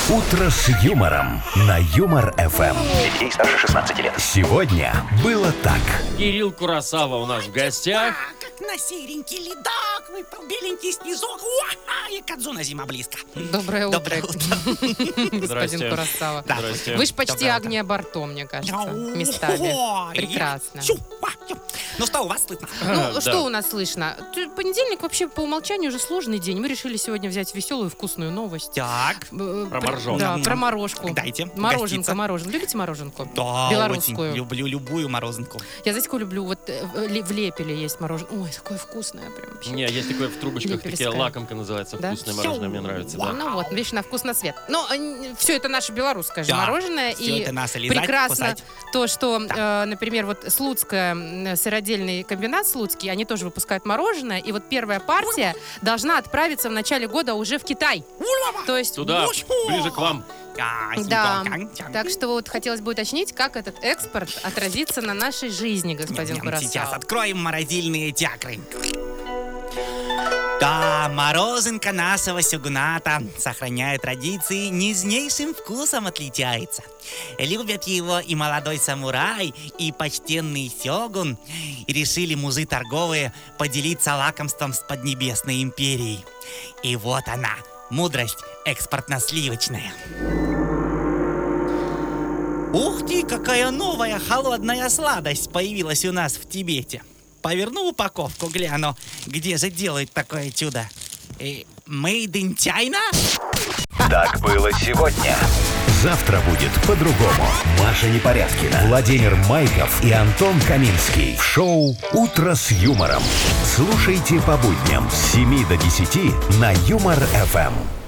«Утро с юмором» на Юмор ФМ. Для детей старше 16 лет. Сегодня было так. Кирилл Куросава у нас в гостях. Как на серенький ледок выпал беленький снизок. Уа! И Кадзуна зима близко. Доброе утро, Доброе утро. господин Куросава. Да. Здрасте. Вы ж почти Доброе утро. Агния Барто, мне кажется, Ой, местами. Прекрасно. Ну что у вас слышно? Ну, Да. что у нас слышно? Понедельник вообще по умолчанию уже сложный день. Мы решили сегодня взять веселую, вкусную новость. Так. Про моржовку. Да, про морожку. Дайте Мороженка, угоститься. Любите мороженку? Да, Белорусскую. очень люблю любую мороженку. Я, знаете, какую люблю? Вот в Лепеле есть мороженое. Ой, такое вкусное прям вообще. Не, есть такое в трубочках, такие Лепельское. лакомка называется, Да? вкусное мороженое, мне нравится, да. Ну вот, видишь, на вкус, на цвет. Но все это наше белорусское же Да, мороженое. всё И это надо лизать, прекрасно кусать. то, что, например, вот Слуцкая, сыродельный комбинат Слуцкий, они тоже выпускают мороженое. И вот первая партия должна отправиться в начале года уже в Китай. То есть... Туда, ближе к вам. Да, так что вот хотелось бы уточнить, как этот экспорт отразится на нашей жизни, господин Сейчас Куросава. откроем морозильные чакры. Да, мороженка нашего сёгуната, сохраняя традиции, нежнейшим вкусом отличается. Любят его и молодой самурай, и почтенный сёгун. И решили мужи торговые поделиться лакомством с Поднебесной империей. И вот она, мудрость экспортно-сливочная. Ух ты, какая новая холодная сладость появилась у нас в Тибете. Поверну упаковку, гляну, где же делают такое чудо. Made in China? Так было сегодня. Завтра будет по-другому. Маша Непорядкина, Владимир Майков и Антон Каминский. В шоу «Утро с юмором». Слушайте по будням с 7 до 10 на Юмор ФМ.